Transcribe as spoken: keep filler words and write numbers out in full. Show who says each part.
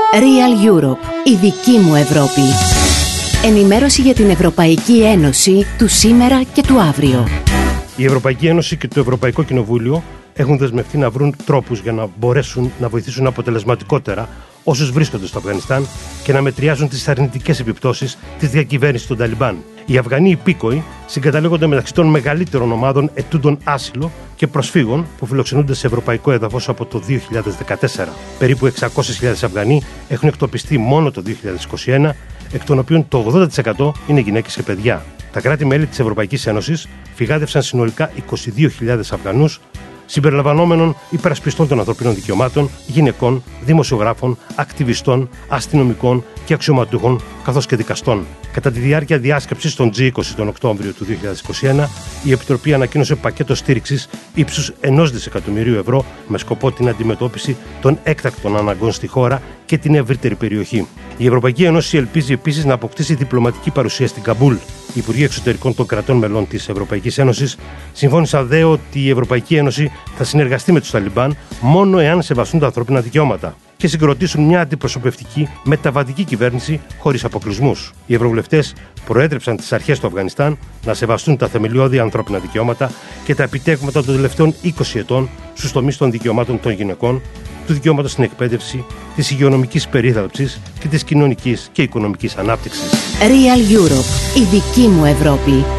Speaker 1: Real Europe, η δική μου Ευρώπη. Ενημέρωση για την Ευρωπαϊκή Ένωση του σήμερα και του αύριο.
Speaker 2: Η Ευρωπαϊκή Ένωση και το Ευρωπαϊκό Κοινοβούλιο έχουν δεσμευτεί να βρουν τρόπους για να μπορέσουν να βοηθήσουν αποτελεσματικότερα όσους βρίσκονται στο Αφγανιστάν και να μετριάζουν τις αρνητικές επιπτώσεις της διακυβέρνησης των Ταλιμπάν. Οι Αφγανοί υπήκοοι συγκαταλέγονται μεταξύ των μεγαλύτερων ομάδων ετούντων άσυλο και προσφύγων που φιλοξενούνται σε ευρωπαϊκό έδαφος από το δύο χιλιάδες δεκατέσσερα. Περίπου εξακόσιες χιλιάδες Αφγανοί έχουν εκτοπιστεί μόνο το δύο χιλιάδες είκοσι ένα, εκ των οποίων το ογδόντα τοις εκατό είναι γυναίκες και παιδιά. Τα κράτη-μέλη της Ευρωπαϊκής Ένωσης φυγάδευσαν συνολικά είκοσι δύο χιλιάδες Αφγανούς, συμπεριλαμβανομένων υπερασπιστών των ανθρωπίνων δικαιωμάτων, γυναικών, δημοσιογράφων, ακτιβιστών, αστυνομικών και αξιωματούχων, καθώς και δικαστών. Κατά τη διάρκεια διάσκεψης των τζι είκοσι τον Οκτώβριο του δύο χιλιάδες είκοσι ένα, η Επιτροπή ανακοίνωσε πακέτο στήριξης ύψους ενός δισεκατομμυρίου ευρώ με σκοπό την αντιμετώπιση των έκτακτων αναγκών στη χώρα και την ευρύτερη περιοχή. Η Ευρωπαϊκή Ένωση ελπίζει επίσης να αποκτήσει διπλωματική παρουσία στην Καμπούλ. Οι Υπουργοί Εξωτερικών των κρατών μελών της Ευρωπαϊκής Ένωσης συμφώνησαν δε ότι η Ευρωπαϊκή Ένωση θα συνεργαστεί με τους Ταλιμπάν μόνο εάν σεβαστούν τα ανθρώπινα δικαιώματα και συγκροτήσουν μια αντιπροσωπευτική μεταβατική κυβέρνηση χωρίς αποκλεισμούς. Οι ευρωβουλευτές προέτρεψαν τις αρχές του Αφγανιστάν να σεβαστούν τα θεμελιώδη ανθρώπινα δικαιώματα και τα επιτεύγματα των τελευταίων είκοσι ετών στους τομείς των δικαιωμάτων των γυναικών, του δικαιώματος στην εκπαίδευση, της υγειονομικής περίθαλψης και της κοινωνικής και οικονομικής ανάπτυξης.
Speaker 1: Real Europe, η δική μου Ευρώπη.